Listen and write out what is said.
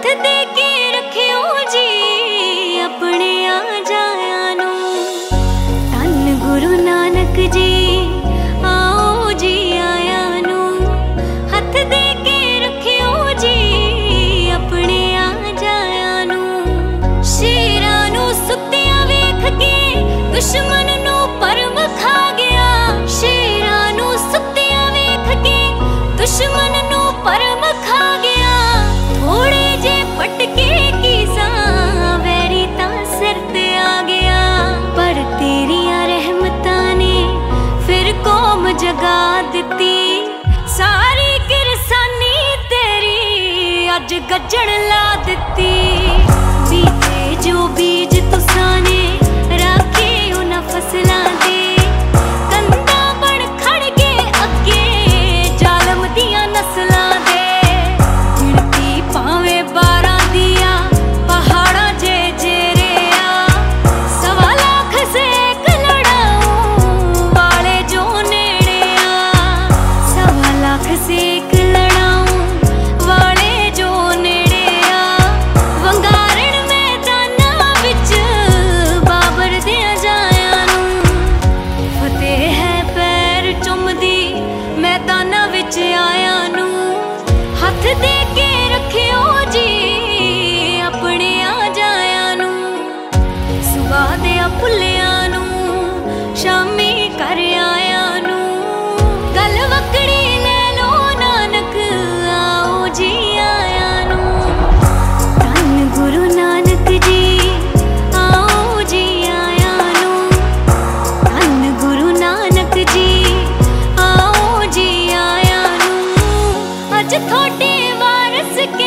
दे के रखियो जी अपने आ जाया नू। धन गुरु नानक जी आओ जी आया नू। हथ दे के रखियो जी अपने आ जाया नू। शेरां नू सुत्तिया वेख के दुश्मन नू परम खा गया। शेरां नू सुत्तिया वेख के दुश्मन नू परम खा गया। थोड़े जे पटके की सा वैरी तां सिर ते आ गया। पर तेरिया रहमतां ने फिर कौम जगा दिती। सारी किरसानी तेरी अज गजण ला दिती। बीजे जो बीज तुसां ने राखे उन्हां फसलां दे कंधा बण खड़ के अगे जालम दियां नस्लां दे। गिणती भावें 12 दिया पहाड़ा जे जेरिया। 1.25 लाख सेक लड़ाऊं वाले जो नेड़े आ। 1.25 लाख सेक लड़ाऊं वाले जो नेड़े आ। वंगारण मैदानां विच बाबर दियां जायां नू। फतेह है पैर चुमदी मैदानां विच आया नू। हथ दे के रखियो जी अपने आ जाया नू। सुबह दिया भुल्लियां नू शामी कर आया नू। गल वकड़ी ले लो नानक आओ जी आया नू। धन गुरु नानक जी आओ जी आया नू। धन गुरु नानक जी आओ जी आया नू। अज थोड़े वारस के